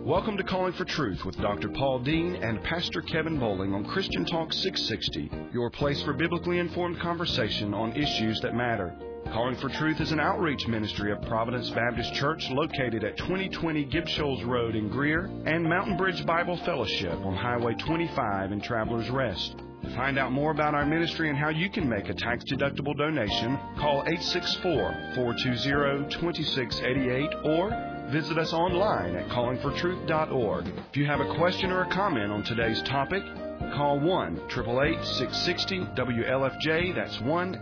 Welcome to Calling for Truth with Dr. Paul Dean and Pastor Kevin Bowling on Christian Talk 660, your place for biblically informed conversation on issues that matter. Calling for Truth is an outreach ministry of Providence Baptist Church located at 2020 Gibb Shoals Road in Greer and Mountain Bridge Bible Fellowship on Highway 25 in Travelers Rest. To find out more about our ministry and how you can make a tax-deductible donation, call 864-420-2688 or visit us online at callingfortruth.org. If you have a question or a comment on today's topic, call 1-888-660-WLFJ. That's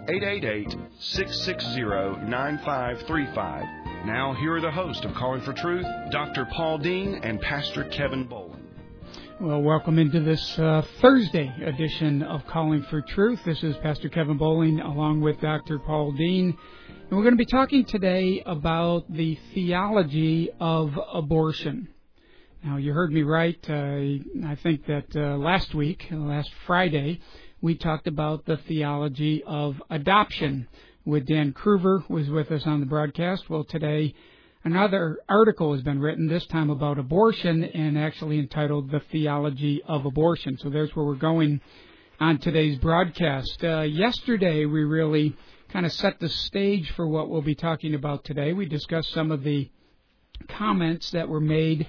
1-888-660-9535. Now, here are the hosts of Calling for Truth, Dr. Paul Dean and Pastor Kevin Bowling. Well, welcome into this Thursday edition of Calling for Truth. This is Pastor Kevin Bowling along with Dr. Paul Dean. And we're going to be talking today about the theology of abortion. Now, you heard me right. I think that last Friday, we talked about the theology of adoption with Dan Kruger, who was with us on the broadcast. Well, today, another article has been written, this time about abortion, and actually entitled The Theology of Abortion. So there's where we're going on today's broadcast. Yesterday, we really kind of set the stage for what we'll be talking about today. We discussed some of the comments that were made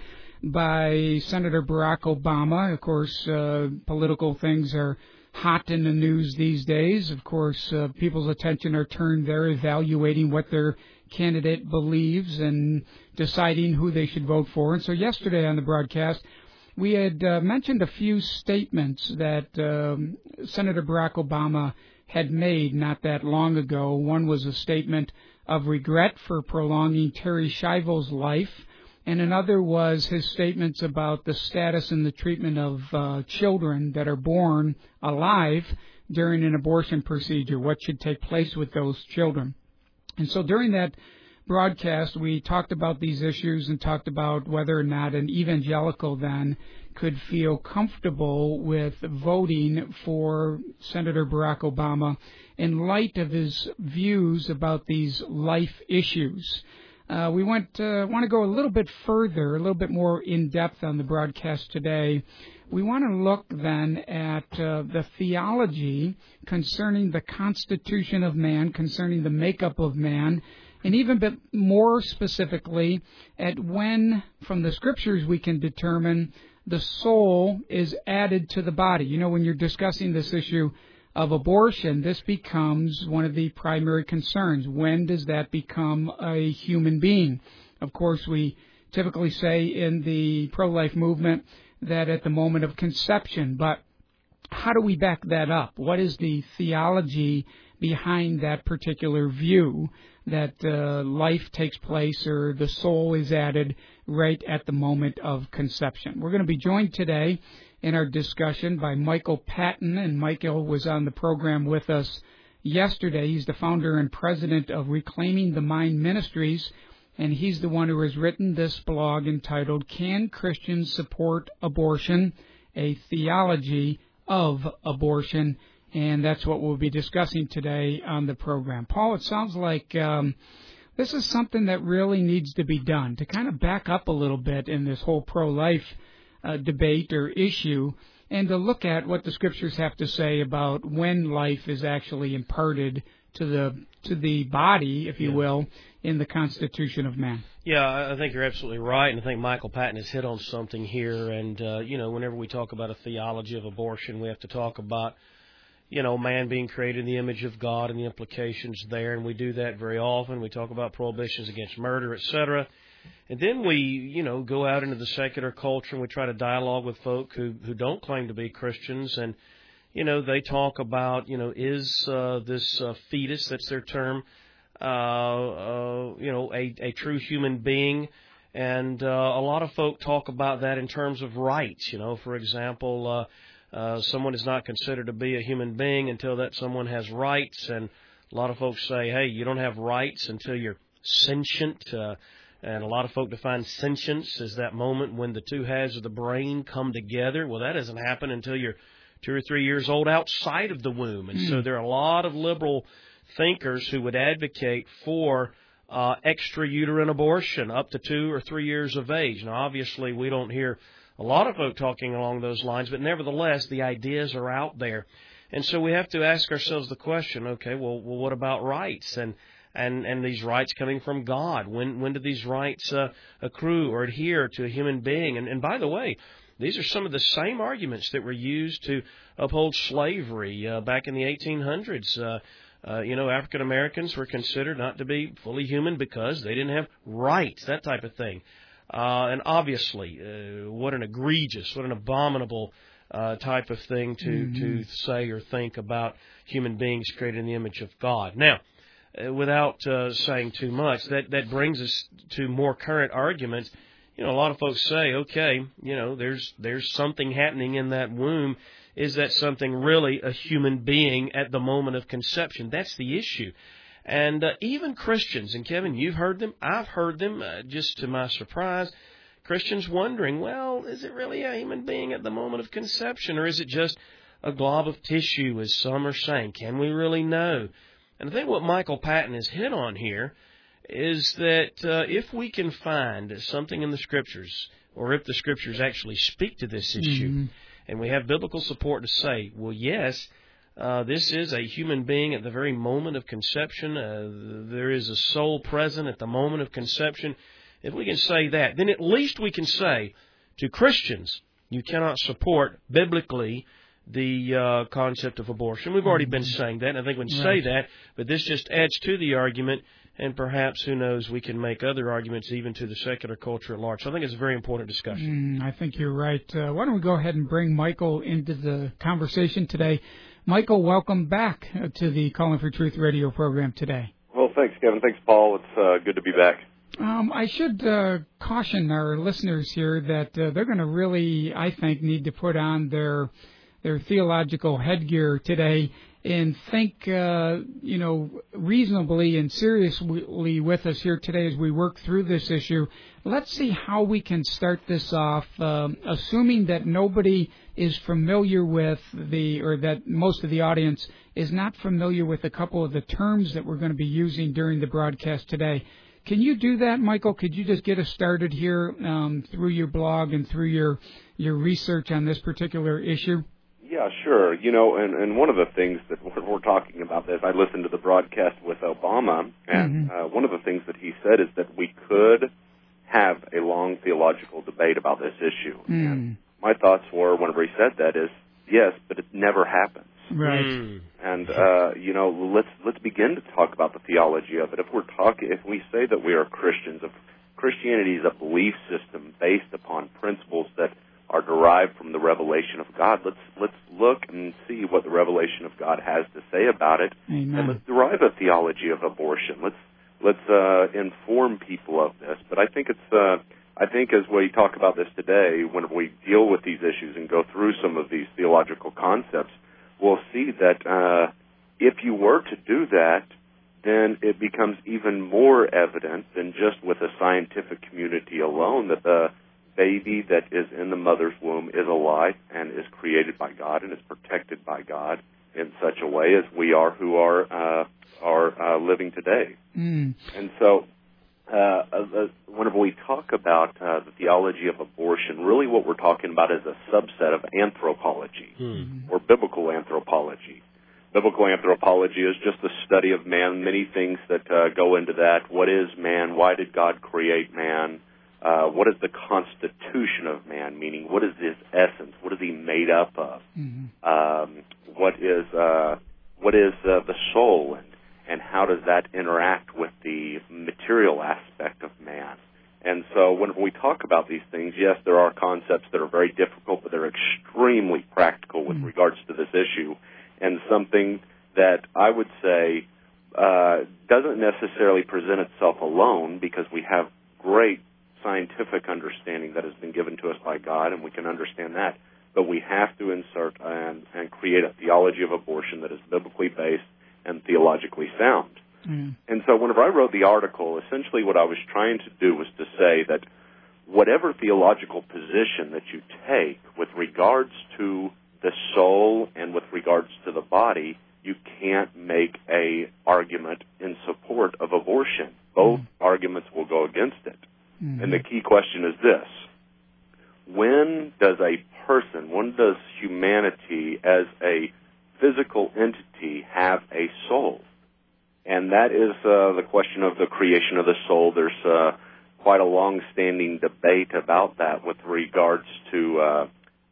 by Senator Barack Obama. Of course, political things are hot in the news these days. Of course, people's attention are turned there, evaluating what their candidate believes and deciding who they should vote for. And so yesterday on the broadcast, we had mentioned a few statements that Senator Barack Obama had made not that long ago. One was a statement of regret for prolonging Terri Schiavo's life, and another was his statements about the status and the treatment of children that are born alive during an abortion procedure, what should take place with those children. And so during that broadcast, we talked about these issues and talked about whether or not an evangelical then could feel comfortable with voting for Senator Barack Obama in light of his views about these life issues. We want to go a little bit further, a little bit more in-depth on the broadcast today. We want to look then at the theology concerning the constitution of man, concerning the makeup of man, and even a bit more specifically at when, from the Scriptures, we can determine the soul is added to the body. You know, when you're discussing this issue of abortion, this becomes one of the primary concerns. When does that become a human being? Of course, we typically say in the pro-life movement that at the moment of conception, but how do we back that up? What is the theology behind that particular view that life takes place or the soul is added right at the moment of conception? We're going to be joined today in our discussion by Michael Patton, and Michael was on the program with us yesterday. He's the founder and president of Reclaiming the Mind Ministries, and he's the one who has written this blog entitled, Can Christians Support Abortion? A Theology of Abortion. And that's what we'll be discussing today on the program. Paul, it sounds like this is something that really needs to be done to kind of back up a little bit in this whole pro-life debate or issue, and to look at what the Scriptures have to say about when life is actually imparted to the body, if you will, in the constitution of man. Yeah, I think you're absolutely right, and I think Michael Patton has hit on something here. And, whenever we talk about a theology of abortion, we have to talk about, man being created in the image of God and the implications there, and we do that very often. We talk about prohibitions against murder, etc. And then we, go out into the secular culture and we try to dialogue with folk who don't claim to be Christians, and, they talk about, is this fetus, that's their term, a true human being? And a lot of folk talk about that in terms of rights. For example, someone is not considered to be a human being until that someone has rights, and a lot of folks say, hey, you don't have rights until you're sentient, and a lot of folk define sentience as that moment when the two halves of the brain come together. Well, that doesn't happen until you're 2 or 3 years old outside of the womb, and so there are a lot of liberal thinkers who would advocate for extrauterine abortion up to 2 or 3 years of age. Now, obviously, we don't hear a lot of folk talking along those lines, but nevertheless, the ideas are out there. And so we have to ask ourselves the question, okay, well what about rights and these rights coming from God? When do these rights accrue or adhere to a human being? And by the way, these are some of the same arguments that were used to uphold slavery back in the 1800s. African Americans were considered not to be fully human because they didn't have rights, that type of thing. And obviously, what an egregious, what an abominable type of thing to say or think about human beings created in the image of God. Now, without saying too much, that brings us to more current arguments. A lot of folks say, okay, there's something happening in that womb. Is that something really a human being at the moment of conception? That's the issue. And even Christians, and Kevin, you've heard them, I've heard them, just to my surprise, Christians wondering, well, is it really a human being at the moment of conception, or is it just a glob of tissue, as some are saying? Can we really know? And I think what Michael Patton has hit on here is that if we can find something in the Scriptures, or if the Scriptures actually speak to this issue, and we have biblical support to say, well, yes, this is a human being at the very moment of conception. There is a soul present at the moment of conception. If we can say that, then at least we can say to Christians, you cannot support biblically the concept of abortion. We've already been saying that, and I think we can say that, but this just adds to the argument, and perhaps, who knows, we can make other arguments even to the secular culture at large. So I think it's a very important discussion. I think you're right. Why don't we go ahead and bring Michael into the conversation today. Michael, welcome back to the Calling for Truth radio program today. Well, thanks, Kevin. Thanks, Paul. It's good to be back. I should caution our listeners here that they're going to really, I think, need to put on their theological headgear today and think, reasonably and seriously with us here today as we work through this issue. Let's see how we can start this off, assuming that nobody is familiar with or that most of the audience is not familiar with a couple of the terms that we're going to be using during the broadcast today. Can you do that, Michael? Could you just get us started here through your blog and through your research on this particular issue? Yeah, sure. And one of the things that we're talking about this, I listened to the broadcast with Obama, and one of the things that he said is that we could have a long theological debate about this issue. And my thoughts were, whenever he said that, is yes, but it never happens. Right. And let's begin to talk about the theology of it. If we say that we are Christians, if Christianity is a belief system based upon principles that are derived from the revelation of God, let's look and see what the revelation of God has to say about it. Amen. And let's derive a theology of abortion. Let's inform people of this. But I think as we talk about this today, when we deal with these issues and go through some of these theological concepts, we'll see that if you were to do that, then it becomes even more evident than just with the scientific community alone that the baby that is in the mother's womb is alive and is created by God and is protected by God in such a way as we are who are living today. And so whenever we talk about the theology of abortion, really what we're talking about is a subset of anthropology or biblical anthropology. Biblical anthropology is just the study of man, many things that go into that. What is man? Why did God create man? What is the constitution of man, meaning what is his essence? What is he made up of? What is the soul, and how does that interact with the material aspect of man? And so when we talk about these things, yes, there are concepts that are very difficult, but they're extremely practical with regards to this issue, and something that I would say doesn't necessarily present itself alone, because we have great scientific understanding that has been given to us by God, and we can understand that. But we have to insert and create a theology of abortion that is biblically based and theologically sound. And so whenever I wrote the article, essentially what I was trying to do was to say that whatever theological position that you take with regards to the soul and with regards to the body, you can't make an argument in support of abortion. Both arguments will go against it. And the key question is this: when does humanity as a physical entity have a soul? And that is the question of the creation of the soul. There's quite a long-standing debate about that with regards to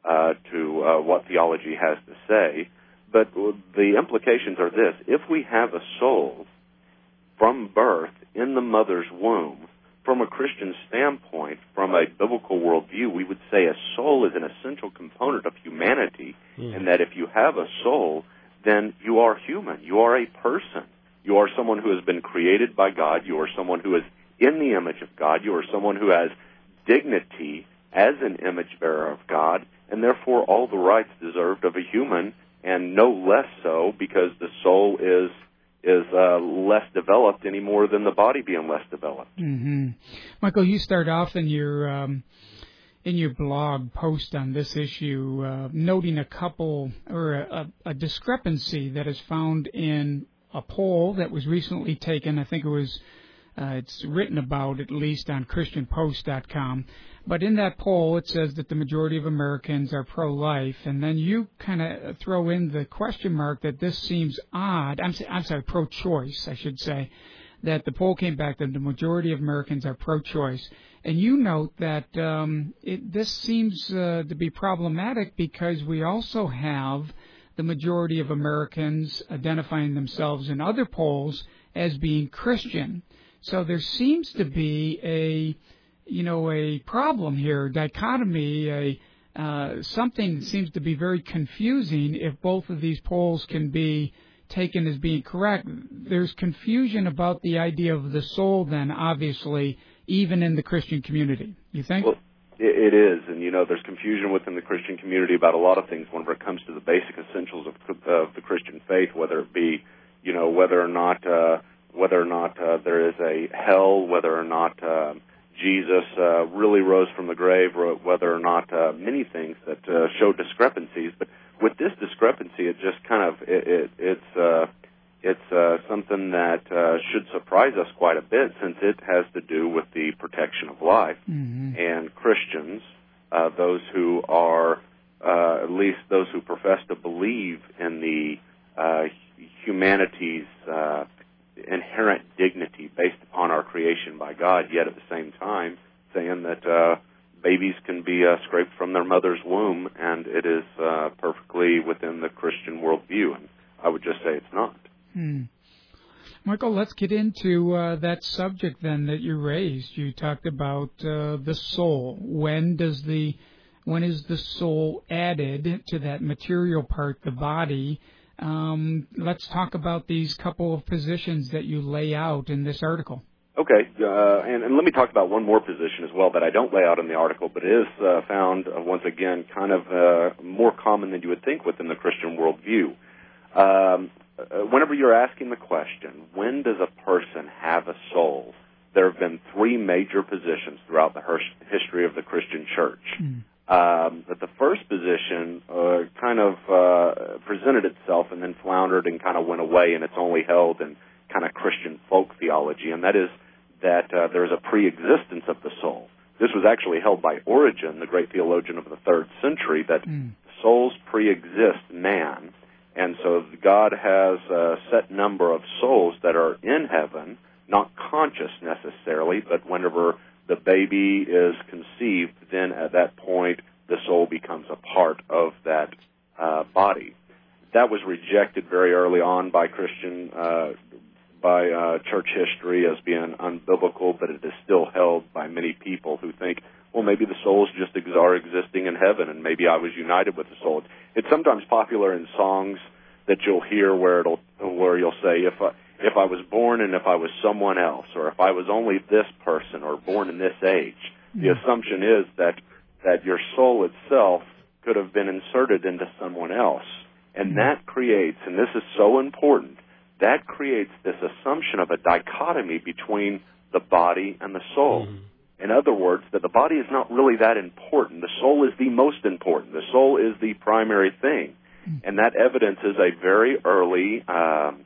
what theology has to say. But the implications are this: if we have a soul from birth in the mother's womb, from a Christian standpoint, from a biblical worldview, we would say a soul is an essential component of humanity, and that if you have a soul, then you are human. You are a person. You are someone who has been created by God. You are someone who is in the image of God. You are someone who has dignity as an image bearer of God, and therefore all the rights deserved of a human, and no less so because the soul is less developed any more than the body being less developed. Michael, you start off in your blog post on this issue noting a couple or a discrepancy that is found in a poll that was recently taken. I think it was it's written about at least on ChristianPost.com. But in that poll, it says that the majority of Americans are pro-life, and then you kind of throw in the question mark that this seems odd. I'm sorry, pro-choice, I should say, that the poll came back that the majority of Americans are pro-choice. And you note that this seems to be problematic because we also have the majority of Americans identifying themselves in other polls as being Christian. So there seems to be a problem here, dichotomy, something that seems to be very confusing if both of these polls can be taken as being correct. There's confusion about the idea of the soul then, obviously, even in the Christian community. You think? Well, it is, and there's confusion within the Christian community about a lot of things whenever it comes to the basic essentials of the Christian faith, whether it be, whether or not there is a hell, whether or not Jesus really rose from the grave, or whether or not many things that show discrepancies. But with this discrepancy, it just kind of it's something that should surprise us quite a bit, since it has to do with the protection of life. And Christians, those who are at least those who profess to believe in the humanity's inherent dignity based upon our creation by God, yet at the same time saying that babies can be scraped from their mother's womb, and it is perfectly within the Christian worldview. And I would just say it's not. Michael, let's get into that subject then that you raised. You talked about the soul. When is the soul added to that material part, the body? Let's talk about these couple of positions that you lay out in this article. Okay, and let me talk about one more position as well that I don't lay out in the article, but is found, once again, kind of more common than you would think within the Christian worldview. Whenever you're asking the question, when does a person have a soul, there have been three major positions throughout the history of the Christian church. But the first position kind of presented itself and then floundered and kind of went away, and it's only held in kind of Christian folk theology, and that is that there is a pre-existence of the soul. This was actually held by Origen, the great theologian of the 3rd century, that souls pre-exist man, and so God has a set number of souls that are in heaven, not conscious necessarily, but whenever the baby is conceived, then at that point the soul becomes a part of that body. That was rejected very early on by church history as being unbiblical, but it is still held by many people who think, well, maybe the souls just are existing in heaven, and maybe I was united with the soul. It's sometimes popular in songs that you'll hear where you'll say, if I was born and if I was someone else, or if I was only this person or born in this age, the assumption is that your soul itself could have been inserted into someone else. And that creates, and this is so important, that creates this assumption of a dichotomy between the body and the soul. In other words, that the body is not really that important. The soul is the most important. The soul is the primary thing. And that evidences a very early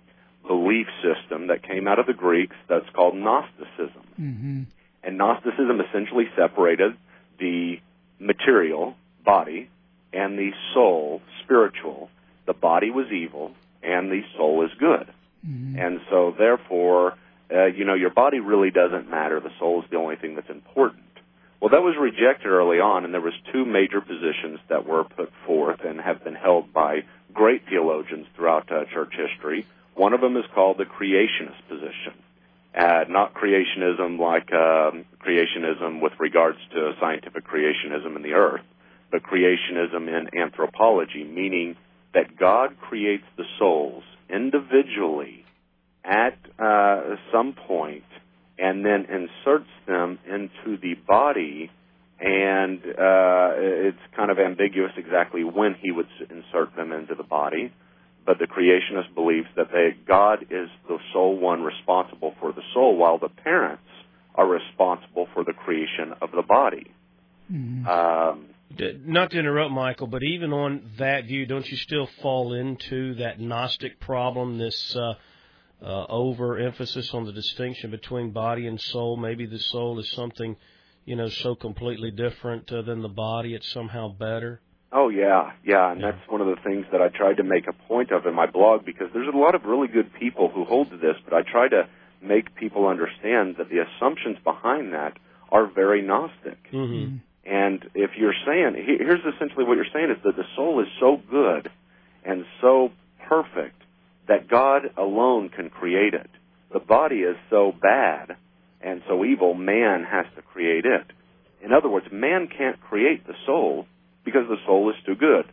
belief system that came out of the Greeks that's called Gnosticism. Mm-hmm. And Gnosticism essentially separated the material, body, and the soul, spiritual. The body was evil, and the soul is good. Mm-hmm. And so, therefore, your body really doesn't matter. The soul is the only thing that's important. Well, that was rejected early on, and there was two major positions that were put forth and have been held by great theologians throughout church history. One of them is called the creationist position. Not creationism like creationism with regards to scientific creationism in the earth, but creationism in anthropology, meaning that God creates the souls individually at some point and then inserts them into the body, and it's kind of ambiguous exactly when he would insert them into the body. But the creationist believes that God is the sole one responsible for the soul, while the parents are responsible for the creation of the body. Mm-hmm. Not to interrupt, Michael, but even on that view, don't you still fall into that Gnostic problem, this overemphasis on the distinction between body and soul? Maybe the soul is something, so completely different than the body, it's somehow better? Oh, yeah, and that's one of the things that I tried to make a point of in my blog, because there's a lot of really good people who hold to this, but I try to make people understand that the assumptions behind that are very Gnostic. Mm-hmm. And if you're saying, here's essentially what you're saying, is that the soul is so good and so perfect that God alone can create it. The body is so bad and so evil, man has to create it. In other words, man can't create the soul because the soul is too good.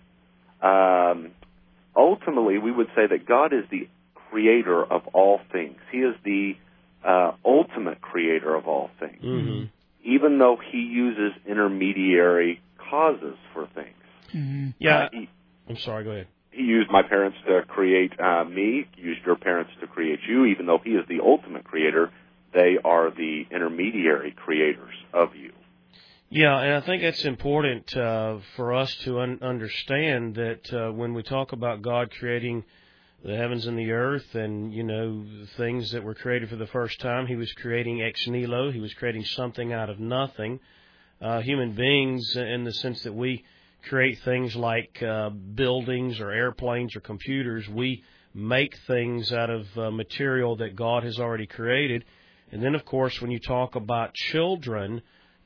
Ultimately, we would say that God is the creator of all things. He is the ultimate creator of all things, mm-hmm. even though he uses intermediary causes for things. Mm-hmm. Yeah, I'm sorry, go ahead. He used my parents to create me, used your parents to create you. Even though he is the ultimate creator, they are the intermediary creators of you. Yeah, and I think that's important for us to understand that when we talk about God creating the heavens and the earth and, things that were created for the first time, he was creating ex nihilo. He was creating something out of nothing. Human beings, in the sense that we create things like buildings or airplanes or computers, we make things out of material that God has already created. And then, of course, when you talk about children,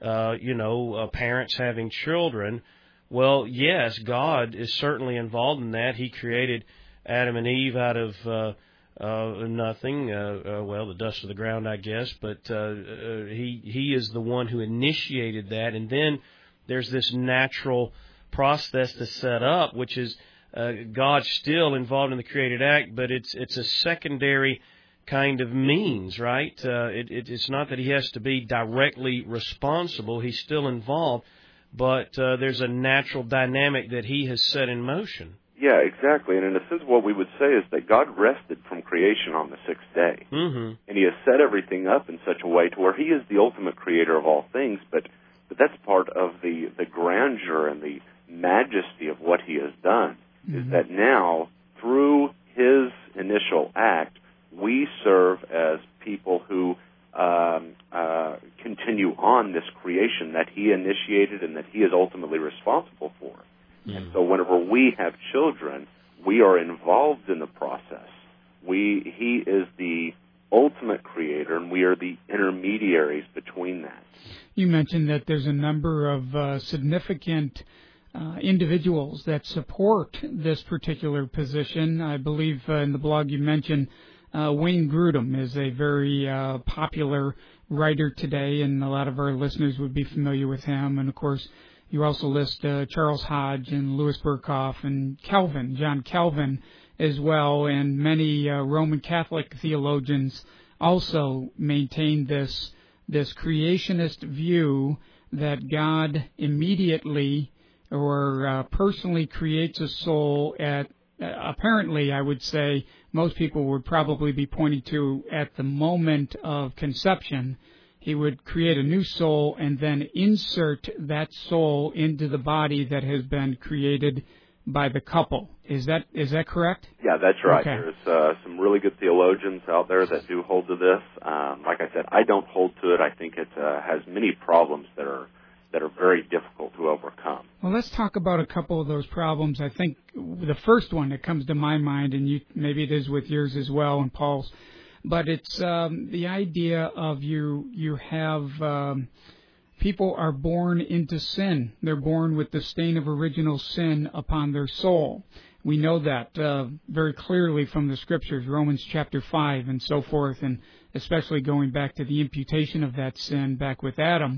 parents having children, well, yes, God is certainly involved in that. He created Adam and Eve out of nothing, the dust of the ground, I guess, but he is the one who initiated that. And then there's this natural process that's set up, which is God still involved in the created act, but it's a secondary kind of means, right? It's not that he has to be directly responsible. He's still involved, but there's a natural dynamic that he has set in motion. Yeah, exactly. And in a sense, what we would say is that God rested from creation on the sixth day. Mm-hmm. And he has set everything up in such a way to where he is the ultimate creator of all things, but that's part of the grandeur and the majesty of what he has done, is that now, through his initial act, we serve as people who continue on this creation that he initiated and that he is ultimately responsible for. Mm. And so whenever we have children, we are involved in the process. He is the ultimate creator, and we are the intermediaries between that. You mentioned that there's a number of significant individuals that support this particular position. I believe in the blog you mentioned Wayne Grudem is a very popular writer today, and a lot of our listeners would be familiar with him. And, of course, you also list Charles Hodge and Louis Berkhoff and John Calvin as well, and many Roman Catholic theologians also maintain this creationist view that God immediately or personally creates a soul at, apparently, I would say, most people would probably be pointing to at the moment of conception. He would create a new soul and then insert that soul into the body that has been created by the couple. Is that correct? Yeah, that's right. Okay. There's some really good theologians out there that do hold to this. Like I said, I don't hold to it. I think it has many problems that are very difficult to overcome. Well, let's talk about a couple of those problems. I think the first one that comes to my mind, and maybe it is with yours as well and Paul's, but it's the idea of you have people are born into sin. They're born with the stain of original sin upon their soul. We know that very clearly from the Scriptures, Romans chapter 5 and so forth, and especially going back to the imputation of that sin back with Adam.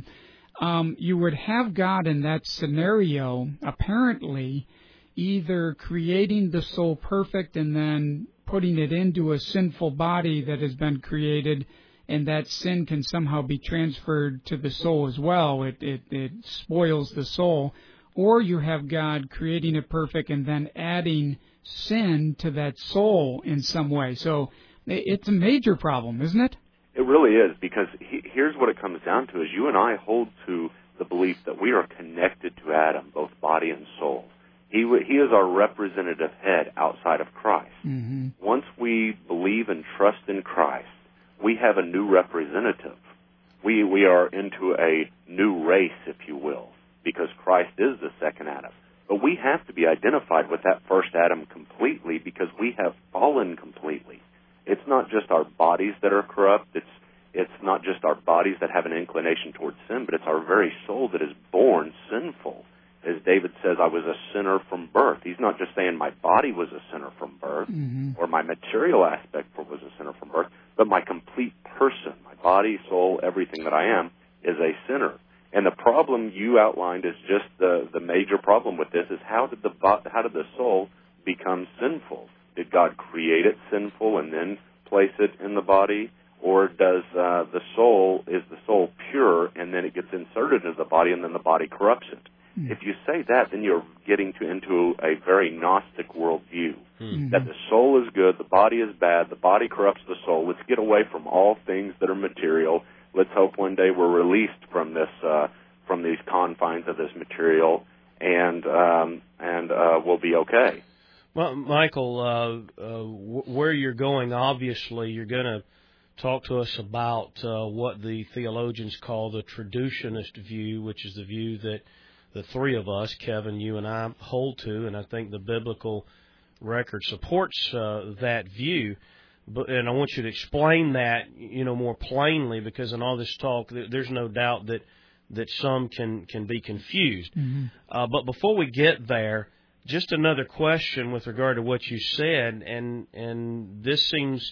You would have God in that scenario apparently either creating the soul perfect and then putting it into a sinful body that has been created, and that sin can somehow be transferred to the soul as well. It spoils the soul. Or you have God creating it perfect and then adding sin to that soul in some way. So it's a major problem, isn't it? It really is, because here's what it comes down to, is you and I hold to the belief that we are connected to Adam, both body and soul. He is our representative head outside of Christ. Mm-hmm. Once we believe and trust in Christ, we have a new representative. We are into a new race, if you will, because Christ is the second Adam. But we have to be identified with that first Adam completely, because we have fallen completely. It's not just our bodies that are corrupt. It's not just our bodies that have an inclination towards sin, but it's our very soul that is born sinful. As David says, I was a sinner from birth. He's not just saying my body was a sinner from birth, mm-hmm. or my material aspect was a sinner from birth, but my complete person, my body, soul, everything that I am, is a sinner. And the problem you outlined is just the major problem with this, is how did the soul become sinful? Did God create it sinful and then place it in the body? Or does is the soul pure and then it gets inserted into the body and then the body corrupts it? Mm-hmm. If you say that, then you're getting into a very Gnostic worldview, mm-hmm. that the soul is good, the body is bad, the body corrupts the soul. Let's get away from all things that are material. Let's hope one day we're released from this, from these confines of this material, and we'll be okay. Well, Michael, where you're going, obviously, you're going to talk to us about what the theologians call the traducianist view, which is the view that the three of us, Kevin, you and I, hold to, and I think the biblical record supports that view. And I want you to explain that, more plainly, because in all this talk, there's no doubt that some can be confused. Mm-hmm. But before we get there, just another question with regard to what you said, and this seems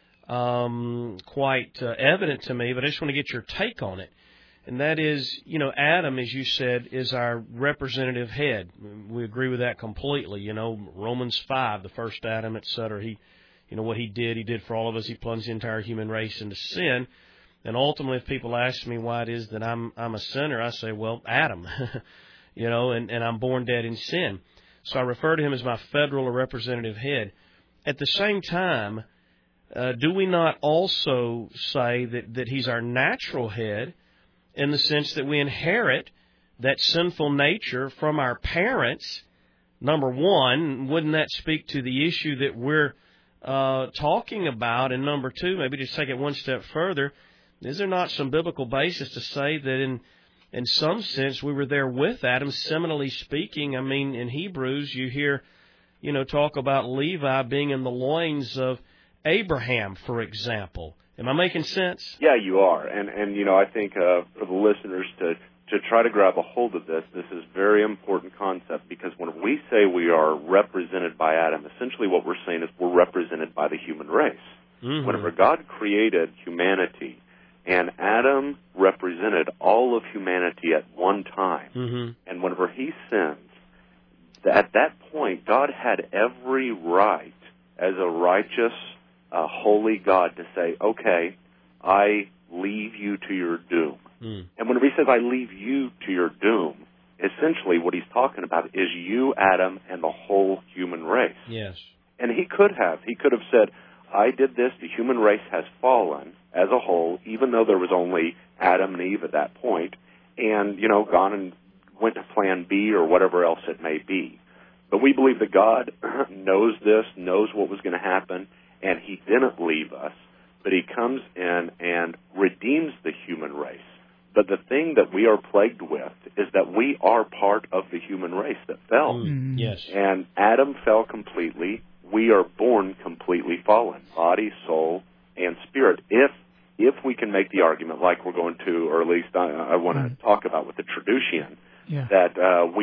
quite evident to me, but I just want to get your take on it. And that is, Adam, as you said, is our representative head. We agree with that completely. Romans 5, the first Adam, etc. What he did for all of us. He plunged the entire human race into sin. And ultimately, if people ask me why it is that I'm a sinner, I say, well, Adam, and I'm born dead in sin. So I refer to him as my federal or representative head. At the same time, do we not also say that he's our natural head, in the sense that we inherit that sinful nature from our parents? Number one, wouldn't that speak to the issue that we're talking about? And number two, maybe just take it one step further, is there not some biblical basis to say that in some sense we were there with Adam, seminally speaking? I mean, in Hebrews you hear, talk about Levi being in the loins of Abraham, for example. Am I making sense? Yeah, you are. And I think for the listeners to try to grab a hold of this is a very important concept, because when we say we are represented by Adam, essentially what we're saying is we're represented by the human race. Mm-hmm. Whenever God created humanity, and Adam represented all of humanity at one time, mm-hmm. and whenever he sins, at that point, God had every right as a righteous, holy God to say, okay, I leave you to your doom. Mm. And whenever he says, I leave you to your doom, essentially what he's talking about is you, Adam, and the whole human race. Yes. And he could have said, I did this, the human race has fallen as a whole, even though there was only Adam and Eve at that point, and, gone and went to plan B or whatever else it may be. But we believe that God knows this, knows what was going to happen, and He didn't leave us, but He comes in and redeems the human race. But the thing that we are plagued with is that we are part of the human race that fell. Yes. And Adam fell completely. We are born completely fallen, body, soul, and spirit. If we can make the argument, like we're going to, or at least I want to talk about with the Traducian, that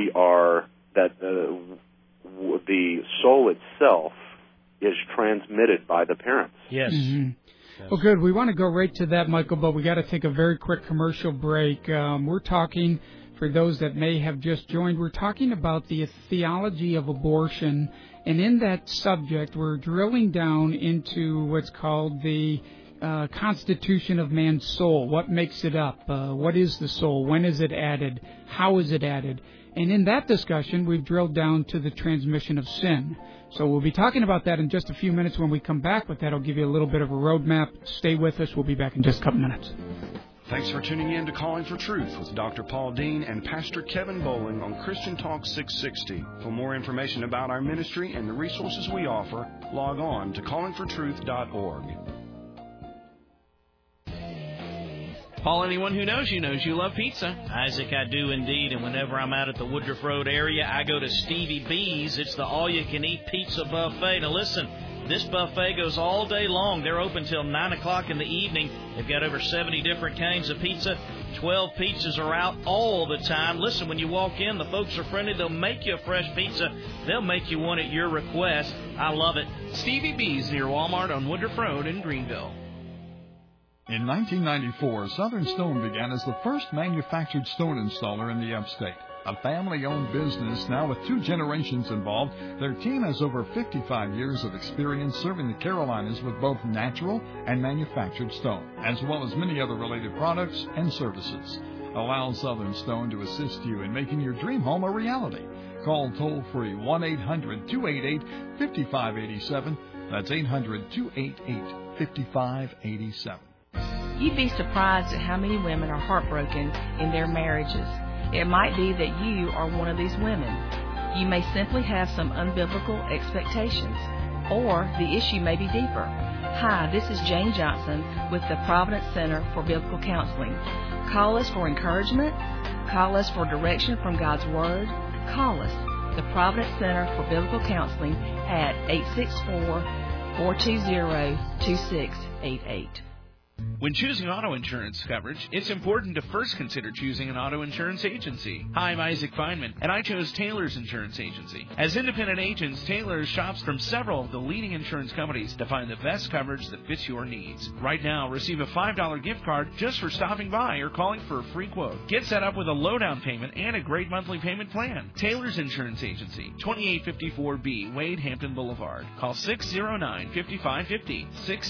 the soul itself is transmitted by the parents. Yes. Well, good. We want to go right to that, Michael, but we got to take a very quick commercial break. We're talking, for those that may have just joined, we're talking about the theology of abortion, and in that subject, we're drilling down into what's called the constitution of man's soul. What makes it up? What is the soul? When is it added? How is it added? And in that discussion, we've drilled down to the transmission of sin. So we'll be talking about that in just a few minutes. When we come back with that, I'll give you a little bit of a roadmap. Stay with us. We'll be back in just a couple minutes. Thanks for tuning in to Calling for Truth with Dr. Paul Dean and Pastor Kevin Bowling on Christian Talk 660. For more information about our ministry and the resources we offer, log on to callingfortruth.org. Paul, anyone who knows you love pizza. Isaac, I do indeed, and whenever I'm out at the Woodruff Road area, I go to Stevie B's. It's the all-you-can-eat pizza buffet. Now listen, this buffet goes all day long. They're open till 9 o'clock in the evening. They've got over 70 different kinds of pizza. 12 pizzas are out all the time. Listen, when you walk in, the folks are friendly. They'll make you a fresh pizza. They'll make you one at your request. I love it. Stevie B's near Walmart on Woodruff Road in Greenville. In 1994, Southern Stone began as the first manufactured stone installer in the upstate. A family-owned business now with 2 generations involved, their team has over 55 years of experience serving the Carolinas with both natural and manufactured stone, as well as many other related products and services. Allow Southern Stone to assist you in making your dream home a reality. Call toll-free 1-800-288-5587. That's 800-288-5587. You'd be surprised at how many women are heartbroken in their marriages. It might be that you are one of these women. You may simply have some unbiblical expectations, or the issue may be deeper. Hi, this is Jane Johnson with the Providence Center for Biblical Counseling. Call us for encouragement. Call us for direction from God's Word. Call us, the Providence Center for Biblical Counseling, at 864-420-2688. When choosing auto insurance coverage, it's important to first consider choosing an auto insurance agency. Hi, I'm Isaac Feynman, and I chose Taylor's Insurance Agency. As independent agents, Taylor shops from several of the leading insurance companies to find the best coverage that fits your needs. Right now, receive a $5 gift card just for stopping by or calling for a free quote. Get set up with a low down payment and a great monthly payment plan. Taylor's Insurance Agency, 2854B Wade Hampton Boulevard. Call 609-5550,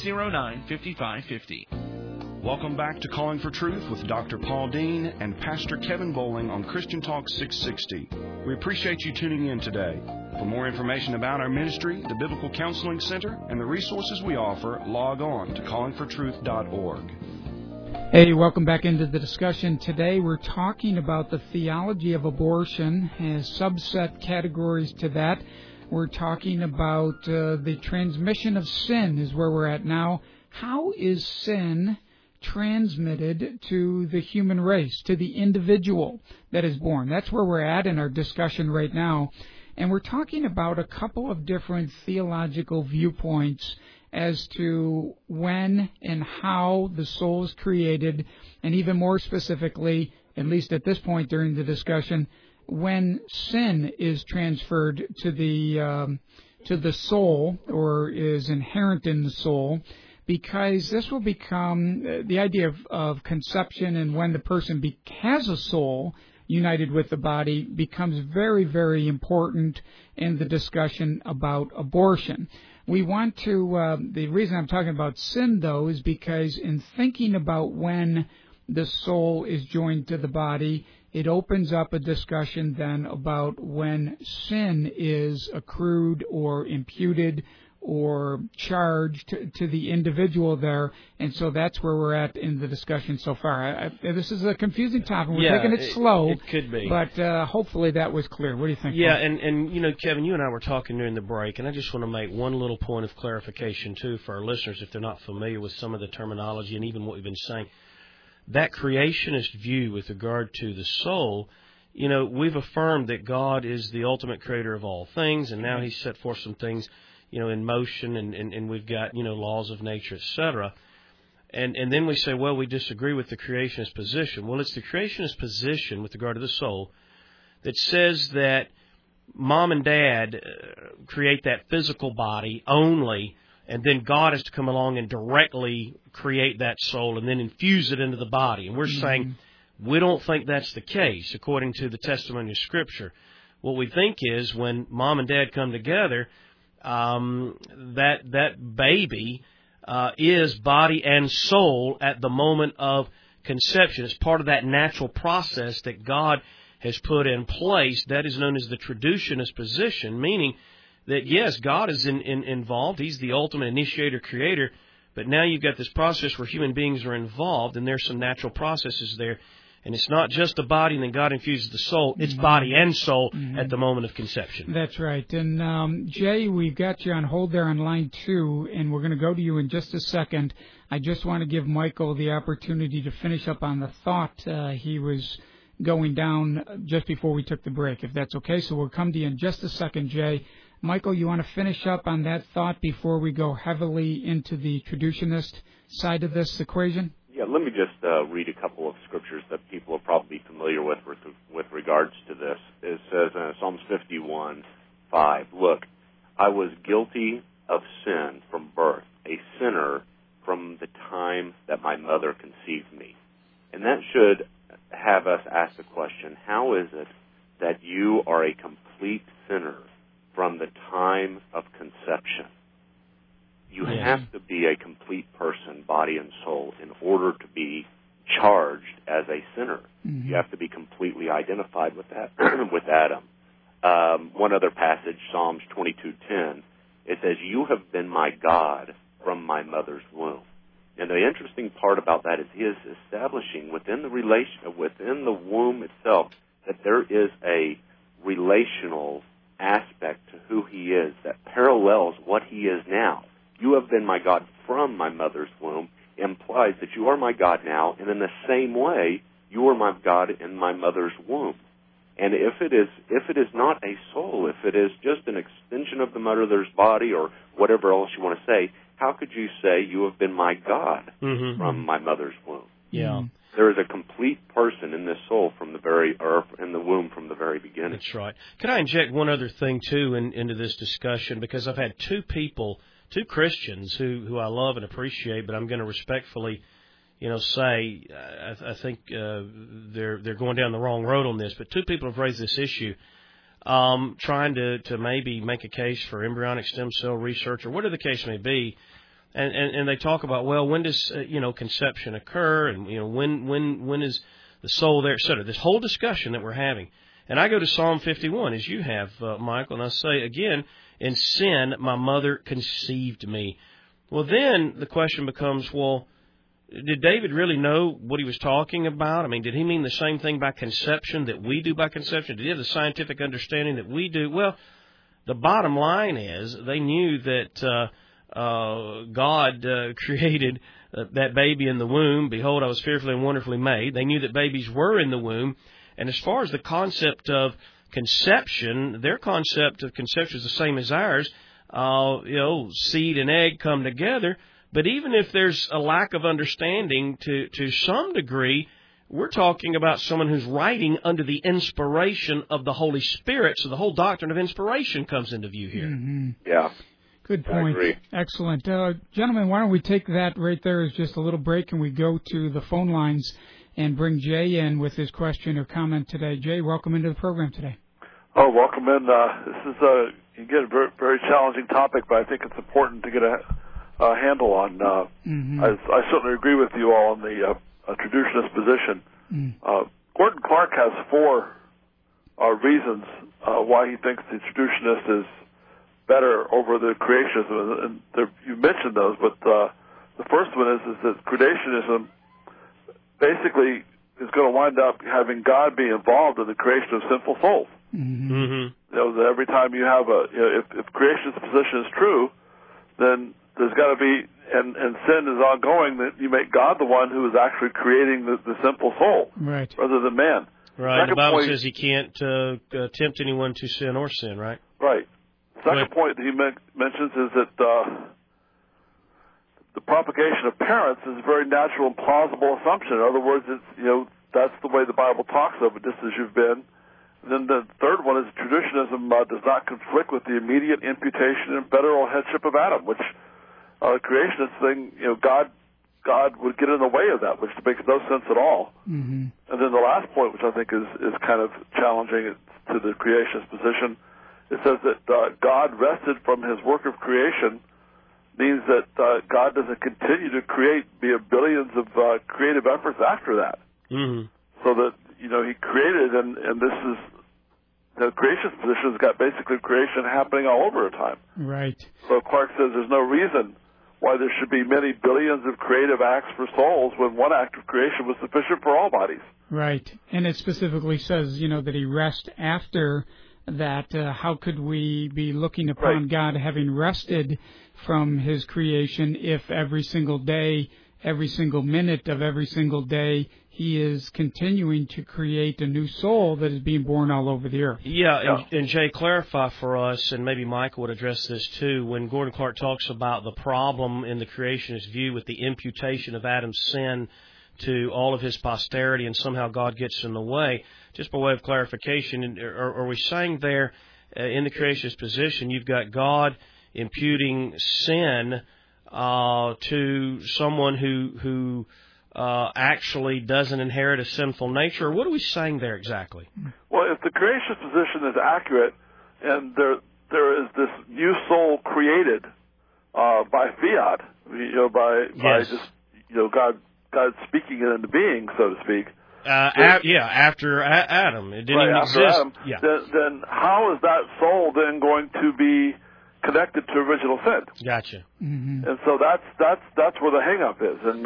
609-5550. Welcome back to Calling for Truth with Dr. Paul Dean and Pastor Kevin Bowling on Christian Talk 660. We appreciate you tuning in today. For more information about our ministry, the Biblical Counseling Center, and the resources we offer, log on to callingfortruth.org. Hey, welcome back into the discussion. Today we're talking about the theology of abortion as subset categories to that. We're talking about the transmission of sin is where we're at now. How is sin transmitted to the human race, to the individual that is born? That's where we're at in our discussion right now. And we're talking about a couple of different theological viewpoints as to when and how the soul is created, and even more specifically, at least at this point during the discussion, when sin is transferred to the soul, or is inherent in the soul, because this will become the idea of conception, and when the person has a soul united with the body becomes very, very important in the discussion about abortion. We want to, the reason I'm talking about sin, though, is because in thinking about when the soul is joined to the body, it opens up a discussion then about when sin is accrued or imputed or charge to the individual there, and so that's where we're at in the discussion so far. This is a confusing topic. We're taking it slow. It could be. But hopefully that was clear. What do you think? Yeah, and you know, Kevin, you and I were talking during the break, and I just want to make one little point of clarification, too, for our listeners if they're not familiar with some of the terminology and even what we've been saying. That creationist view with regard to the soul, you know, we've affirmed that God is the ultimate creator of all things, and now He's set forth some things, you know, in motion, and we've got, you know, laws of nature, etc. And then we say, well, we disagree with the creationist position. Well, it's the creationist position with regard to the soul that says that mom and dad create that physical body only, and then God has to come along and directly create that soul and then infuse it into the body. And we're saying we don't think that's the case according to the testimony of Scripture. What we think is when mom and dad come together, that baby is body and soul at the moment of conception. It's part of that natural process that God has put in place. That is known as the traducianist position, meaning that, yes, God is involved. He's the ultimate initiator, creator, but now you've got this process where human beings are involved, and there's some natural processes there. And it's not just the body and then God infuses the soul. It's body and soul at the moment of conception. That's right. And, Jay, we've got you on hold there on line 2, and we're going to go to you in just a second. I just want to give Michael the opportunity to finish up on the thought he was going down just before we took the break, if that's okay. So we'll come to you in just a second, Jay. Michael, you want to finish up on that thought before we go heavily into the traducianist side of this equation? Yeah, let me just read a couple of scriptures that people are probably familiar with regards to this. It says in Psalms 51:5, "Look, I was guilty of sin from birth, a sinner from the time that my mother conceived me." And that should have us ask the question, how is it that you are a complete sinner from the time of conception? You have to be a complete person, body and soul, in order to be charged as a sinner. You have to be completely identified with that, with Adam. One other passage, Psalms 22:10, it says, "You have been my God from my mother's womb." And the interesting part about that is he is establishing within the womb itself, that there is a relational aspect to who he is that parallels what he is now. "You have been my God from my mother's womb" implies that you are my God now, and in the same way, you are my God in my mother's womb. And if it is not a soul, if it is just an extension of the mother's body or whatever else you want to say, how could you say you have been my God from my mother's womb? Yeah. There is a complete person in this soul in the womb from the very beginning. That's right. Could I inject one other thing, too, into this discussion? Because I've had two Christians who I love and appreciate, but I'm going to respectfully, say I think they're going down the wrong road on this. But two people have raised this issue, trying to maybe make a case for embryonic stem cell research or whatever the case may be, and they talk about, well, when does conception occur, and when is the soul there, etc. This whole discussion that we're having, and I go to Psalm 51 as you have, Michael, and I say again, "In sin, my mother conceived me." Well, then the question becomes, well, did David really know what he was talking about? I mean, did he mean the same thing by conception that we do by conception? Did he have the scientific understanding that we do? Well, the bottom line is they knew that God created that baby in the womb. "Behold, I was fearfully and wonderfully made." They knew that babies were in the womb. And as far as the concept of conception, their concept of conception is the same as ours. Seed and egg come together. But even if there's a lack of understanding to some degree, we're talking about someone who's writing under the inspiration of the Holy Spirit. So the whole doctrine of inspiration comes into view here. Yeah. Good point. Excellent. Gentlemen, why don't we take that right there as just a little break, and we go to the phone lines and bring Jay in with his question or comment today. Jay, welcome into the program today. Oh, welcome in. This is a very, very challenging topic, but I think it's important to get a handle on. I certainly agree with you all on the traducianist position. Gordon Clark has 4 reasons why he thinks the traducianist is better over the creationism, and you mentioned those, but the first one is that creationism basically is going to wind up having God be involved in the creation of sinful souls. Mm-hmm. Mm-hmm. You know, that every time you have if creationist position is true, then there's got to be, and sin is ongoing, that you make God the one who is actually creating the sinful soul, right, rather than man. Right. The Bible says He can't tempt anyone to sin or sin. Right. Right. Second point that he mentions is that the propagation of parents is a very natural and plausible assumption. In other words, it's, that's the way the Bible talks of it, just as you've been. And then the third one is traditionism does not conflict with the immediate imputation and federal headship of Adam, which creationist thing, God would get in the way of that, which makes no sense at all. Mm-hmm. And then the last point, which I think is kind of challenging to the creationist position, it says that God rested from His work of creation, means that God doesn't continue to create via billions of creative efforts after that. Mm-hmm. So that, He created, and this is, the creationist position has got basically creation happening all over at a time. Right. So Clark says there's no reason why there should be many billions of creative acts for souls when one act of creation was sufficient for all bodies. Right. And it specifically says, that He rests after that. How could we be looking upon God having rested from His creation if every single day, every single minute of every single day, He is continuing to create a new soul that is being born all over the earth? Yeah. And Jay, clarify for us, and maybe Michael would address this too, when Gordon Clark talks about the problem in the creationist view with the imputation of Adam's sin to all of his posterity, and somehow God gets in the way. Just by way of clarification, are we saying there in the creationist position you've got God imputing sin to someone who actually doesn't inherit a sinful nature? Or what are we saying there exactly? Well, if the creationist position is accurate, and there is this new soul created by fiat, by just God speaking it into being, so to speak. After Adam, it didn't even exist. Adam, then how is that soul then going to be connected to original sin? Gotcha. Mm-hmm. And so that's where the hang-up is. And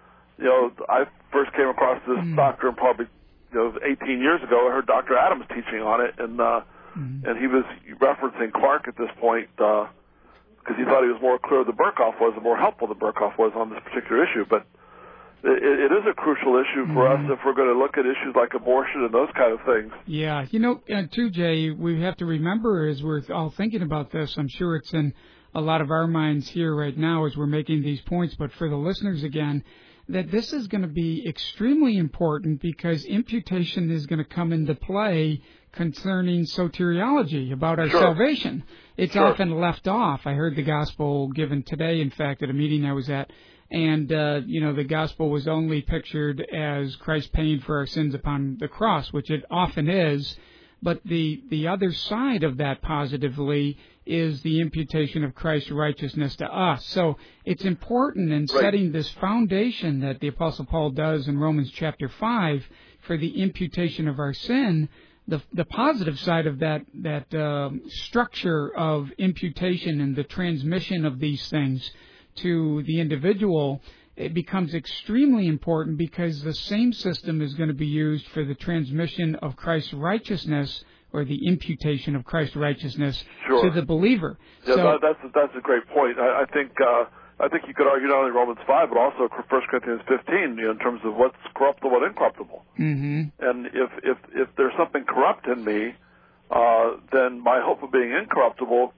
I first came across this doctrine probably 18 years ago. I heard Dr. Adams teaching on it, and he was referencing Clark at this point because he thought he was more clear than Berkhoff was, and more helpful than Berkhoff was on this particular issue. But it is a crucial issue for us if we're going to look at issues like abortion and those kind of things. Yeah, too, Jay, we have to remember as we're all thinking about this, I'm sure it's in a lot of our minds here right now as we're making these points, but for the listeners again, that this is going to be extremely important because imputation is going to come into play concerning soteriology, about our salvation. It's often left off. I heard the gospel given today, in fact, at a meeting I was at, and, the gospel was only pictured as Christ paying for our sins upon the cross, which it often is. But the other side of that positively is the imputation of Christ's righteousness to us. So it's important in setting this foundation that the Apostle Paul does in Romans chapter 5 for the imputation of our sin. The positive side of that structure of imputation and the transmission of these things to the individual, it becomes extremely important because the same system is going to be used for the transmission of Christ's righteousness or the imputation of Christ's righteousness to the believer. Yeah, so, that's a great point. I think you could argue not only Romans 5 but also 1 Corinthians 15 in terms of what's corruptible and incorruptible. Mm-hmm. And if there's something corrupt in me, then my hope of being incorruptible,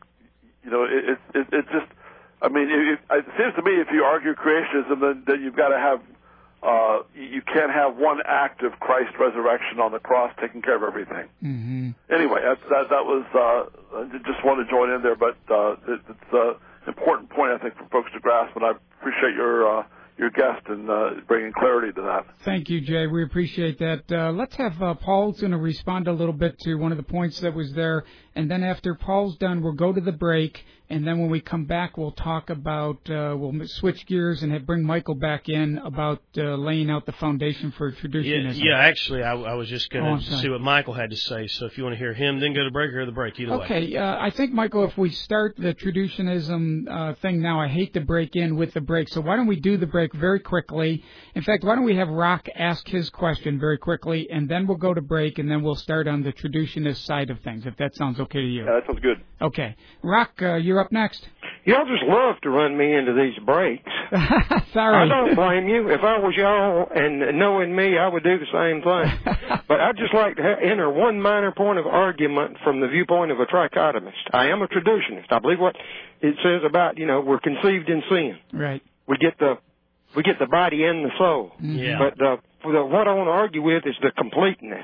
it just. I mean, it seems to me if you argue creationism, then you've got to have, you can't have one act of Christ's resurrection on the cross taking care of everything. Mm-hmm. Anyway, that was, I just wanted to join in there, but it's an important point, I think, for folks to grasp, and I appreciate your guest and bringing clarity to that. Thank you, Jay. We appreciate that. Let's have Paul's going to respond a little bit to one of the points that was there, and then after Paul's done, we'll go to the break, And then when we come back, we'll talk about, we'll switch gears and bring Michael back in about laying out the foundation for traditionism. Yeah, actually, I was just going to see what Michael had to say. So if you want to hear him, then go to break or hear the break, either way. Okay, I think, Michael, if we start the traditionism thing now, I hate to break in with the break. So why don't we do the break very quickly? In fact, why don't we have Rock ask his question very quickly, and then we'll go to break, and then we'll start on the traditionist side of things, if that sounds okay to you. Yeah, that sounds good. Okay. Rock, you're up next. Y'all just love to run me into these breaks. Sorry. I don't blame you. If I was y'all and knowing me, I would do the same thing. But I'd just like to enter one minor point of argument from the viewpoint of a trichotomist. I am a traditionist. I believe what it says about, we're conceived in sin. Right. We get the body and the soul. Yeah. But what I want to argue with is the completeness.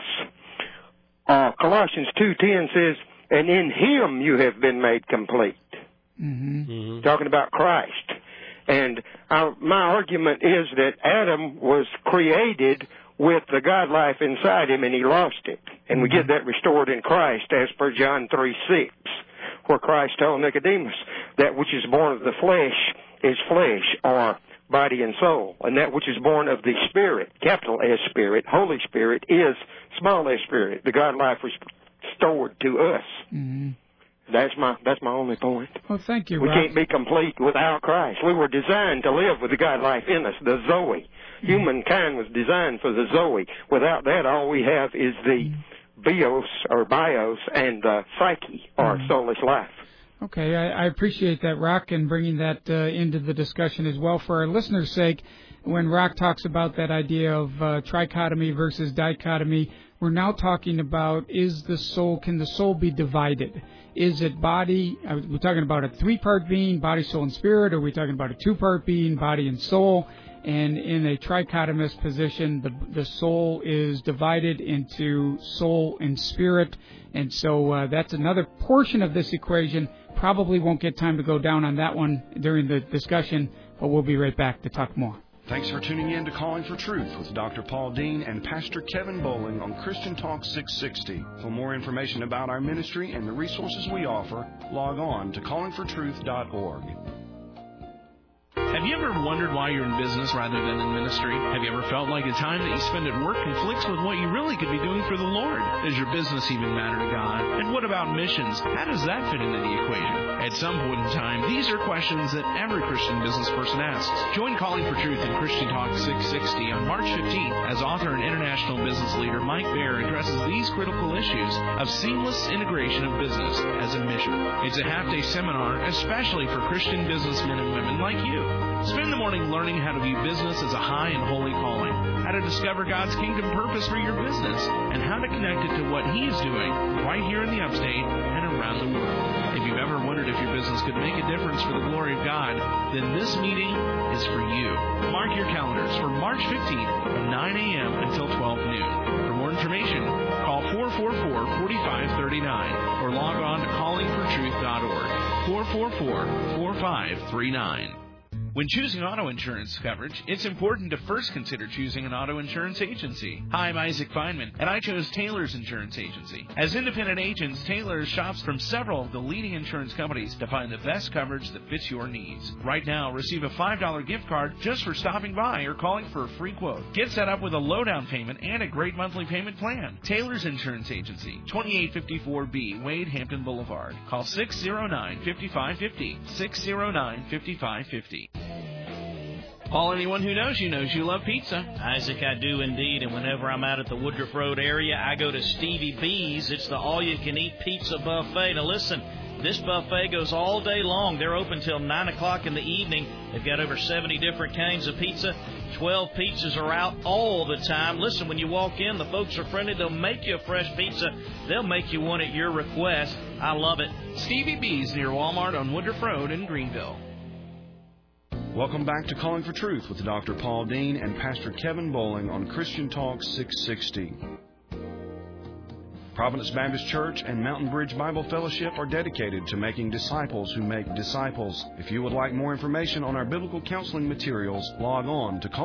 Colossians 2:10 says, and in him you have been made complete. Mm-hmm. Talking about Christ. And my argument is that Adam was created with the God life inside him, and he lost it. And we get that restored in Christ, as per John 3:6, where Christ told Nicodemus, that which is born of the flesh is flesh, or body and soul. And that which is born of the Spirit, capital S Spirit, Holy Spirit, is small s Spirit. The God life restored to us. Mm-hmm. That's my only point. Well, thank you, We Rob. can't be complete without Christ. We were designed to live with the God life in us, the Zoe. Humankind was designed for the Zoe. Without that, all we have is the bios and psyche, or soulless life. Okay, I appreciate that, Rock, and bringing that into the discussion as well. For our listeners' sake, when Rock talks about that idea of trichotomy versus dichotomy, we're now talking about, can the soul be divided? Is it body, we're talking about a three-part being, body, soul, and spirit, or are we talking about a two-part being, body and soul? And in a trichotomous position, the soul is divided into soul and spirit. And so that's another portion of this equation. Probably won't get time to go down on that one during the discussion, but we'll be right back to talk more. Thanks for tuning in to Calling for Truth with Dr. Paul Dean and Pastor Kevin Bowling on Christian Talk 660. For more information about our ministry and the resources we offer, log on to callingfortruth.org. Have you ever wondered why you're in business rather than in ministry? Have you ever felt like the time that you spend at work conflicts with what you really could be doing for the Lord? Does your business even matter to God? And what about missions? How does that fit into the equation? At some point in time, these are questions that every Christian business person asks. Join Calling for Truth in Christian Talk 660 on March 15th as author and international business leader Mike Baer addresses these critical issues of seamless integration of business as a mission. It's a half-day seminar especially for Christian businessmen and women like you. Spend the morning learning how to view business as a high and holy calling, how to discover God's kingdom purpose for your business, and how to connect it to what He is doing right here in the upstate and around the world. If you've ever wondered if your business could make a difference for the glory of God, then this meeting is for you. Mark your calendars for March 15th from 9 a.m. until 12 noon. For more information, call 444-4539 or log on to callingfortruth.org. 444-4539. When choosing auto insurance coverage, it's important to first consider choosing an auto insurance agency. Hi, I'm Isaac Feynman, and I chose Taylor's Insurance Agency. As independent agents, Taylor's shops from several of the leading insurance companies to find the best coverage that fits your needs. Right now, receive a $5 gift card just for stopping by or calling for a free quote. Get set up with a low down payment and a great monthly payment plan. Taylor's Insurance Agency, 2854B Wade Hampton Boulevard. Call 609-5550, 609-5550. Paul, anyone who knows you love pizza. Isaac, I do indeed, and whenever I'm out at the Woodruff Road area, I go to Stevie B's. It's the all-you-can-eat pizza buffet. Now listen, this buffet goes all day long. They're open till 9 o'clock in the evening. They've got over 70 different kinds of pizza. 12 pizzas are out all the time. Listen, when you walk in, the folks are friendly. They'll make you a fresh pizza. They'll make you one at your request. I love it. Stevie B's near Walmart on Woodruff Road in Greenville. Welcome back to Calling for Truth with Dr. Paul Dean and Pastor Kevin Bowling on Christian Talk 660. Providence Baptist Church and Mountain Bridge Bible Fellowship are dedicated to making disciples who make disciples. If you would like more information on our biblical counseling materials, log on to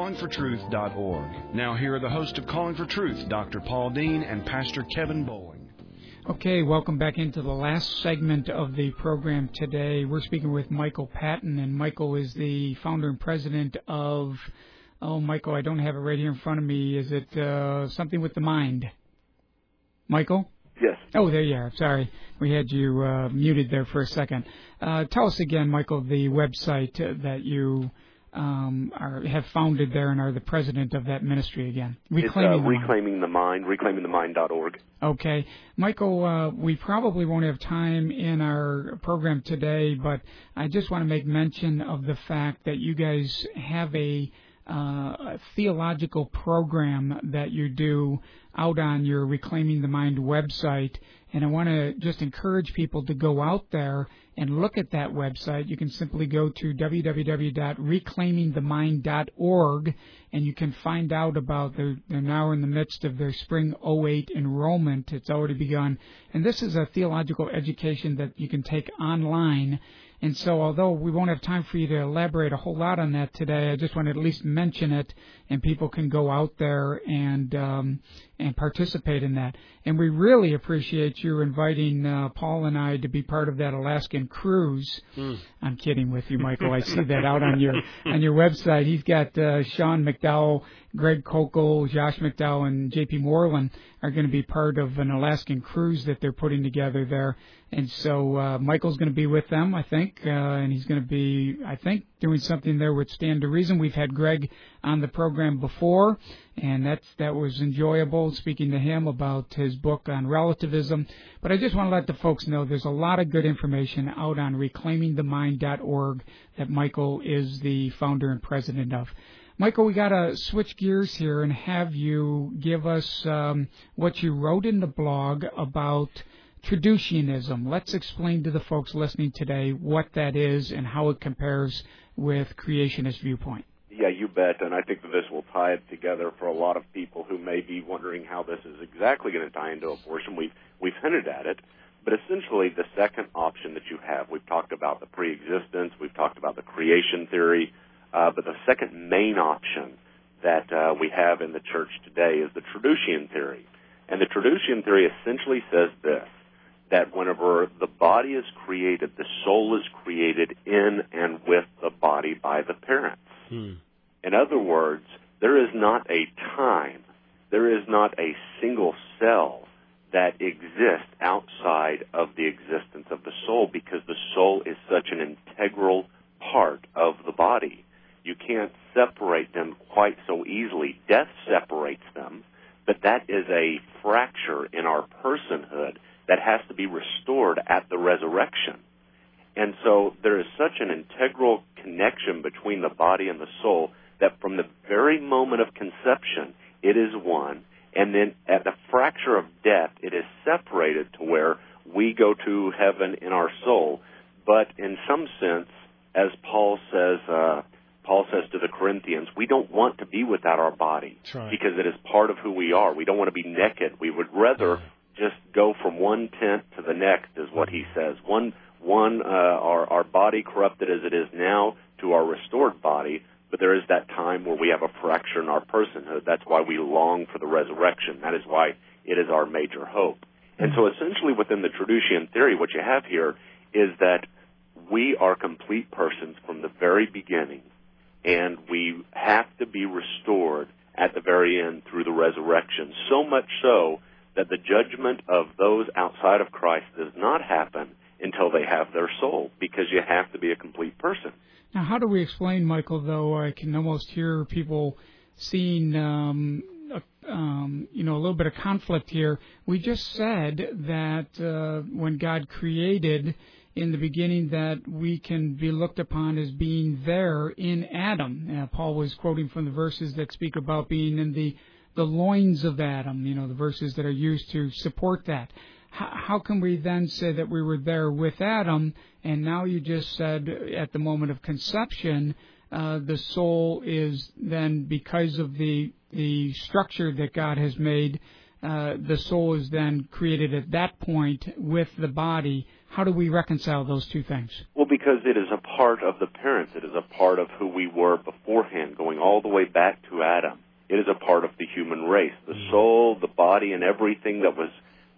callingfortruth.org. Now here are the hosts of Calling for Truth, Dr. Paul Dean and Pastor Kevin Bowling. Okay, welcome back into the last segment of the program today. We're speaking with Michael Patton, and Michael is the founder and president of, Michael, I don't have it right here in front of me. Is it something with the mind? Michael? Yes. Oh, there you are. Sorry. We had you muted there for a second. Tell us again, Michael, the website that you have founded there and are the president of that ministry again. Reclaiming the Mind, reclaimingthemind.org. Okay. Michael, we probably won't have time in our program today, but I just want to make mention of the fact that you guys have a theological program that you do out on your Reclaiming the Mind website, and I want to just encourage people to go out there and look at that website. You can simply go to www.reclaimingthemind.org, and you can find out about they're now in the midst of their spring 08 enrollment. It's already begun, and this is a theological education that you can take online. And so although we won't have time for you to elaborate a whole lot on that today, I just want to at least mention it, and people can go out there and participate in that. And we really appreciate you inviting Paul and I to be part of that Alaskan cruise. I'm kidding with you, Michael. I see that out on your website. He's got Sean McDowell, Greg Kokel, Josh McDowell, and J.P. Moreland are going to be part of an Alaskan cruise that they're putting together there. And so Michael's going to be with them, I think, and he's going to be, I think, doing something there with Stand to Reason. We've had Greg on the program before, and that was enjoyable, speaking to him about his book on relativism. But I just want to let the folks know there's a lot of good information out on reclaimingthemind.org that Michael is the founder and president of. Michael, we got to switch gears here and have you give us what you wrote in the blog about Traducianism. Let's explain to the folks listening today what that is and how it compares with creationist viewpoint. Yeah, you bet, and I think that this will tie it together for a lot of people who may be wondering how this is exactly going to tie into abortion. We've hinted at it, but essentially the second option that you have, we've talked about the pre-existence, we've talked about the creation theory, but the second main option that we have in the church today is the Traducian theory. And the Traducian theory essentially says this, that whenever the body is created, the soul is created in and with the body by the parents. In other words, there is not a time, there is not a single cell that exists outside of the existence of the soul, because the soul is such an integral part of the body. You can't separate them quite so easily. Death separates them, but that is a fracture in our personhood that has to be restored at the resurrection. And so there is such an integral connection between the body and the soul that from the very moment of conception, it is one, and then at the fracture of death, it is separated to where we go to heaven in our soul. But in some sense, as Paul says to the Corinthians, we don't want to be without our body because it is part of who we are. We don't want to be naked. We would rather just go from one tent to the next, is what he says. Our body corrupted as it is now to our restored body, but there is that time where we have a fracture in our personhood. That's why we long for the resurrection. That is why it is our major hope. And so essentially within the Traducian theory, what you have here is that we are complete persons from the very beginning, and we have to be restored at the very end through the resurrection, so much so that the judgment of those outside of Christ does not happen until they have their soul, because you have to be a complete person. Now, how do we explain, Michael, though, I can almost hear people seeing a little bit of conflict here. We just said that when God created in the beginning that we can be looked upon as being there in Adam. Paul was quoting from the verses that speak about being in the loins of Adam, the verses that are used to support that. How can we then say that we were there with Adam, and now you just said at the moment of conception, the soul is then, because of the structure that God has made, the soul is then created at that point with the body. How do we reconcile those two things? Well, because it is a part of the parents. It is a part of who we were beforehand, going all the way back to Adam. It is a part of the human race. The soul, the body, and everything that was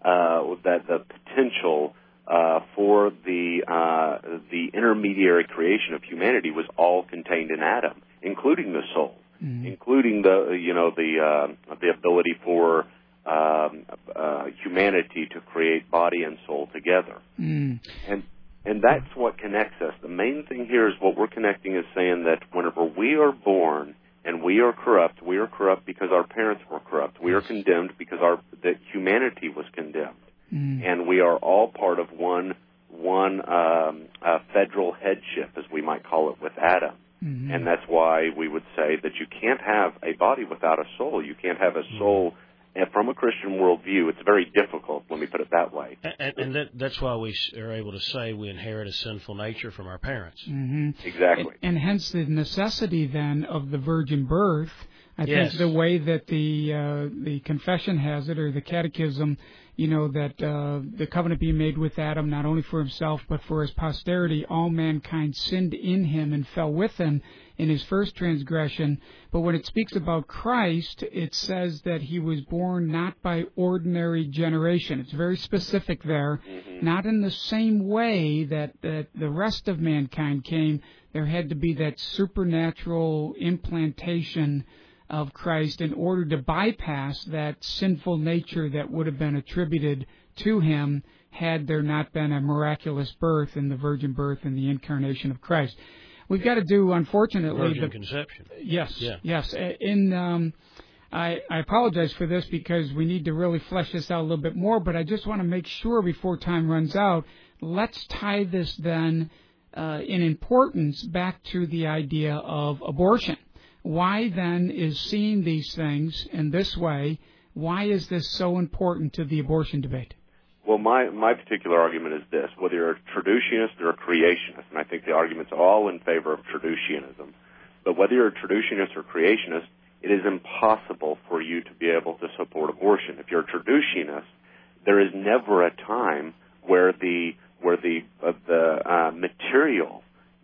that the potential for the intermediary creation of humanity was all contained in Adam, including the soul, including the ability for humanity to create body and soul together. And that's what connects us. The main thing here is what we're connecting is saying that whenever we are born and we are corrupt because our parents were corrupt. We are condemned because that humanity was condemned. And we are all part of one federal headship, as we might call it, with Adam. And that's why we would say that you can't have a body without a soul. You can't have a soul. And from a Christian worldview, it's very difficult, let me put it that way. And that's why we are able to say we inherit a sinful nature from our parents. Exactly. And hence the necessity, then, of the virgin birth. I think the way that the confession has it, or the catechism, that the covenant being made with Adam, not only for himself, but for his posterity, all mankind sinned in him and fell with him in his first transgression. But when it speaks about Christ, it says that he was born not by ordinary generation. It's very specific there. Not in the same way that the rest of mankind came. There had to be that supernatural implantation of Christ in order to bypass that sinful nature that would have been attributed to him had there not been a miraculous birth in the virgin birth and the incarnation of Christ. We've got to do, unfortunately, virgin conception. Yes. I apologize for this because we need to really flesh this out a little bit more, but I just want to make sure before time runs out, let's tie this then in importance back to the idea of abortion. Why then is seeing these things in this way, why is this so important to the abortion debate? Well, my particular argument is this. Whether you're a traducianist or a creationist, and I think the arguments are all in favor of traducianism, but whether you're a traducianist or creationist, it is impossible for you to be able to support abortion. If you're a traducianist, there is never a time where the material,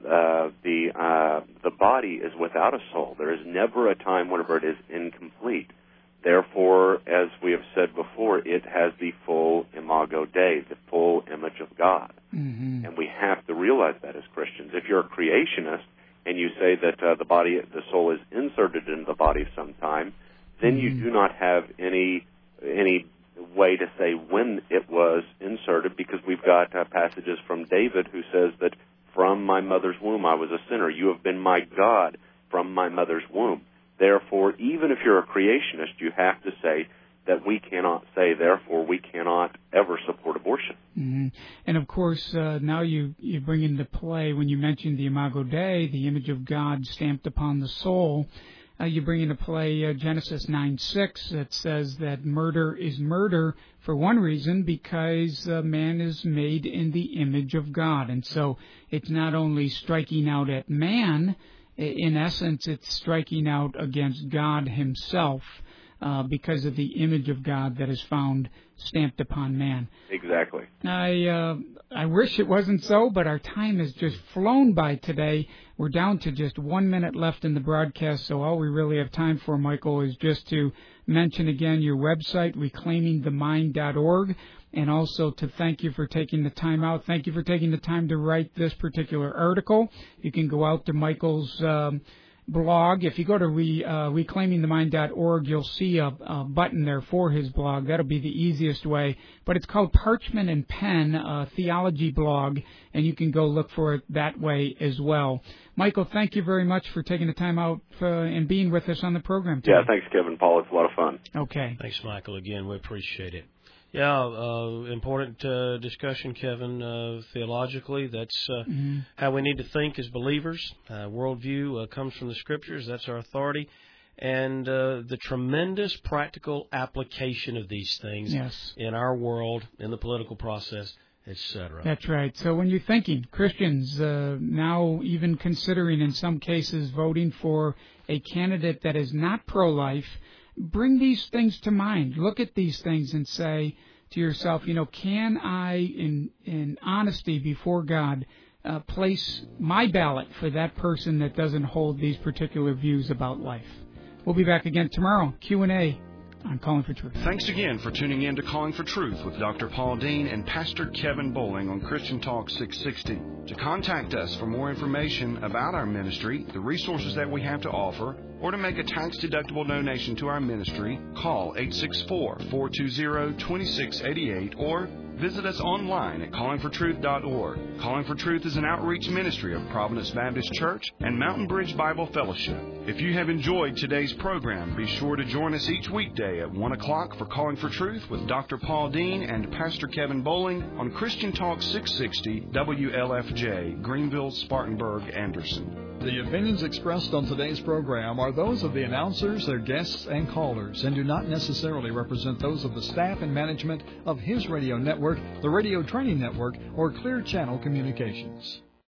the body is without a soul. There is never a time whenever it is incomplete. Therefore, as we have said before, it has the full imago Dei, the full image of God. And we have to realize that as Christians. If you're a creationist and you say that the soul is inserted into the body sometime, then you do not have any way to say when it was inserted, because we've got passages from David who says that from my mother's womb I was a sinner. You have been my God from my mother's womb. Therefore, even if you're a creationist, you have to say that we cannot say, therefore, we cannot ever support abortion. And, of course, now you bring into play, when you mentioned the imago Dei, the image of God stamped upon the soul, you bring into play Genesis 9:6 that says that murder is murder for one reason, because man is made in the image of God. And so it's not only striking out at man, in essence, it's striking out against God himself because of the image of God that is found stamped upon man. Exactly. I wish it wasn't so, but our time has just flown by today. We're down to just 1 minute left in the broadcast, so all we really have time for, Michael, is just to mention again your website, reclaimingthemind.org, and also to thank you for taking the time out. Thank you for taking the time to write this particular article. You can go out to Michael's blog. If you go to reclaimingthemind.org, you'll see a button there for his blog. That'll be the easiest way. But it's called Parchment and Pen, a theology blog, and you can go look for it that way as well. Michael, thank you very much for taking the time out and being with us on the program today. Yeah, thanks, Kevin. Paul, it's a lot of fun. Okay. Thanks, Michael. Again, we appreciate it. Yeah, important discussion, Kevin, theologically. That's how we need to think as believers. Worldview comes from the Scriptures. That's our authority. And the tremendous practical application of these things in our world, in the political process, etc. That's right. So when you're thinking, Christians now even considering in some cases voting for a candidate that is not pro-life, bring these things to mind. Look at these things and say to yourself, can I, in honesty before God, place my ballot for that person that doesn't hold these particular views about life? We'll be back again tomorrow. Q&A on Calling for Truth. Thanks again for tuning in to Calling for Truth with Dr. Paul Dean and Pastor Kevin Bowling on Christian Talk 660. To contact us for more information about our ministry, the resources that we have to offer, or to make a tax-deductible donation to our ministry, call 864-420-2688 or visit us online at callingfortruth.org. Calling for Truth is an outreach ministry of Providence Baptist Church and Mountain Bridge Bible Fellowship. If you have enjoyed today's program, be sure to join us each weekday at 1 o'clock for Calling for Truth with Dr. Paul Dean and Pastor Kevin Bowling on Christian Talk 660 WLFJ, Greenville, Spartanburg, Anderson. The opinions expressed on today's program are those of the announcers, their guests, and callers, and do not necessarily represent those of the staff and management of His Radio Network, the Radio Training Network, or Clear Channel Communications.